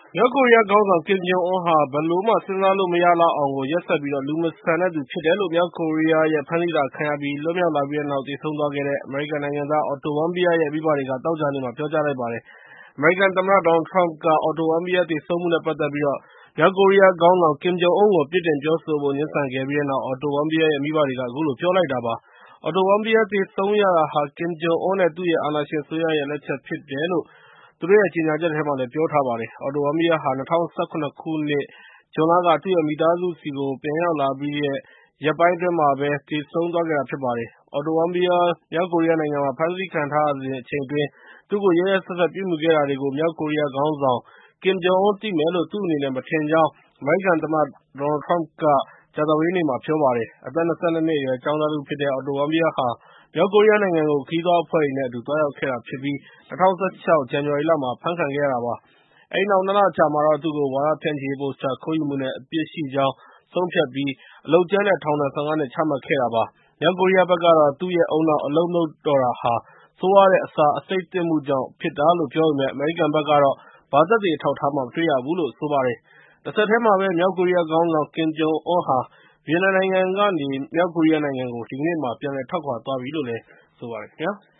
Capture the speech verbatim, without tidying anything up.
မြောက်ကိုရီးယားခေါင်းဆောင် ကင်ဂျုံအွန်းဟာ ဘယ်လိုမှ စဉ်းစားလို့မရလောက်အောင်ကို ရက်စက်ပြီး လူမဆန်တဲ့သူဖြစ်တယ်လို့ မြောက်ကိုရီးယားရဲ့ ဖမ်းဆီးတာခံရပြီး လွတ်မြောက်လာပြီးတဲ့နောက် သေဆုံးသွားခဲ့တဲ့ အမေရိကန်နိုင်ငံသား Otto Warmbier ရဲ့ မိဘတွေက သောကြာနေ့မှာ ပြောကြားလိုက်ပါတယ်။ အမေရိကန်သမ္မတ Donald Trump က Otto Warmbier သေဆုံးမှုနဲ့ ပတ်သက်ပြီး မြောက်ကိုရီးယားခေါင်းဆောင် ကင်ဂျုံအွန်းကို ပြစ်တင်ပြောဆိုဖို့ ငြင်းဆန်ခဲ့ပြီးတဲ့နောက် Otto Warmbier ရဲ့ မိဘတွေက အခုလို ပြောလိုက်တာဖြစ်ပါတယ်။ Otto Warmbier သေဆုံးရတာဟာ ကင်ဂျုံအွန်းနဲ့ သူ့ရဲ့ အာဏာရှင်အစိုးရရဲ့ လက်ချက်ဖြစ်တယ်လို့ သူတို့ရဲ့ ကြေညာချက်ထဲမှာ ပြောထားပါတယ်။ Otto Warmbier ဟာ ၂၀၁၇ ခုနှစ် ဇွန်လက သူ့ရဲ့ မိသားစုဆီကို ပြန်ရောက်လာပြီးတဲ့ ရက်ပိုင်းအတွင်းမှာပဲ သေဆုံးသွားခဲ့တာဖြစ်ပါတယ်။ Otto Warmbier မြောက်ကိုရီးယားနိုင်ငံမှာ ဖမ်းဆီးခံထားရစဉ်အချိန်အတွင်း သူ့ကို ရက်ရက်စက်စက်ပြုမူခဲ့တာတွေကို မြောက်ကိုရီးယားခေါင်းဆောင် ကင်ဂျုံအွန်းသိမယ်လို့ သူ့အနေနဲ့ မထင်ကြောင်း အမေရိကန်သမ္မတ Donald Trump က ကြာသပတေးနေ့မှာ ပြောပါတယ်။ အသက် ၂၂ နှစ်အရွယ် ကျောင်းသားတဦးဖြစ်တဲ့ Otto Warmbier ဟာ မြောက်ကိုရီးယားနိုင်ငံကို ခရီးသွားအဖွဲ့တွေနဲ့အတူ သွားရောက်ခဲ့တာဖြစ်ပြီး ၂၀၁၆ ဇန်နဝါရီလမှာ အဖမ်းခံခဲ့ရတာဖြစ်ပါတယ်။ အဲဒီနောက် ၂ လအကြာမှာတော့ သူ့ကို ဝါဒဖြန့်ချီရေးပိုစတာ ခိုးယူမှုနဲ့ အပြစ်ရှိကြောင်း ဆုံးဖြတ်ပြီး အလုပ်ကြမ်းနဲ့ ထောင်ဒဏ် ၁၅ နှစ် ချမှတ်ခဲ့တာဖြစ်ပါတယ်။ မြောက်ကိုရီးယားဘက်ကတော့ သူ့ရဲ့ဦးနှောက် အလုပ်မလုပ်တော့တာဟာ ဆိုးရွားတဲ့ အစာအဆိပ်သင့်မှုကြောင့်ဖြစ်တာလို့ ပြောပေမယ့် အမေရိကန်ဘက်ကတော့ ဘာသက်သေအထောက်အထားမှ မတွေ့ရဘူးလို့ ဆိုပါတယ်။ တဆက်တည်းမှာပဲ မြောက်ကိုရီးယားခေါင်းဆောင် ကင်ဂျုံအွန်းဟာ ဗီယက်နမ်နိုင်ငံကနေ မြောက်ကိုရီးယားနိုင်ငံကို ဒီကနေ့မှာ ပြန်လည်ထွက်ခွာသွားပြီလို့ ဆိုပါတယ်ခင်ဗျာ။